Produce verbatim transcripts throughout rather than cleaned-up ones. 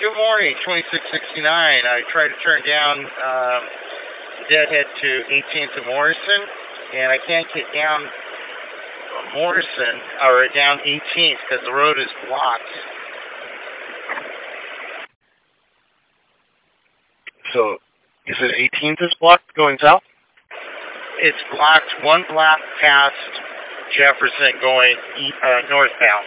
Good morning, twenty-six sixty-nine. I tried to turn down um, Deadhead to eighteenth and Morrison, and I can't get down Morrison, or down eighteenth, because the road is blocked. So, you said eighteenth is blocked going south? It's blocked one block past Jefferson going uh, northbound.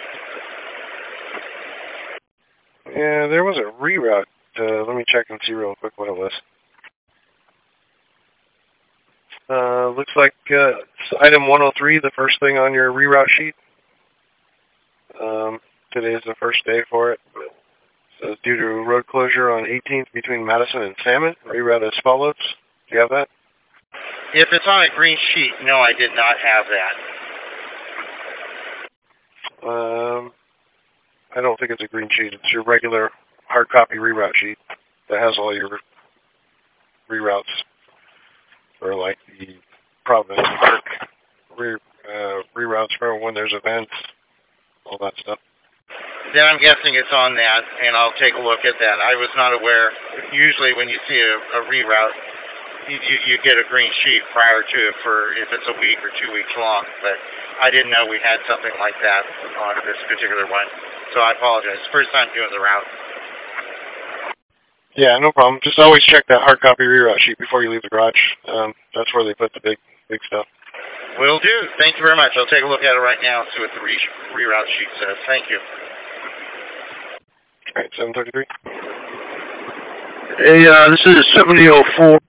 Yeah, there was a reroute. Uh, let me check and see real quick what it was. Uh, looks like uh, it's item one oh three, the first thing on your reroute sheet. Um, today is the first day for it. So due to road closure on eighteenth between Madison and Salmon, reroute as follows. Do you have that? If it's on a green sheet, no, I did not have that. Um, I don't think it's a green sheet. It's your regular hard copy reroute sheet that has all your reroutes for like the Providence Park re, uh, reroutes for when there's events, all that stuff. Then I'm guessing it's on that, and I'll take a look at that. I was not aware. Usually when you see a, a reroute, you, you, you get a green sheet prior to it for if it's a week or two weeks long, but I didn't know we had something like that on this particular one. So I apologize. First time doing the route. Yeah, no problem. Just always check that hard copy reroute sheet before you leave the garage. Um, that's where they put the big, big stuff. Will do. Thank you very much. I'll take a look at it right now and see what the re reroute sheet says. Thank you. All right, seven thirty-three. Hey, uh, this is seventy oh four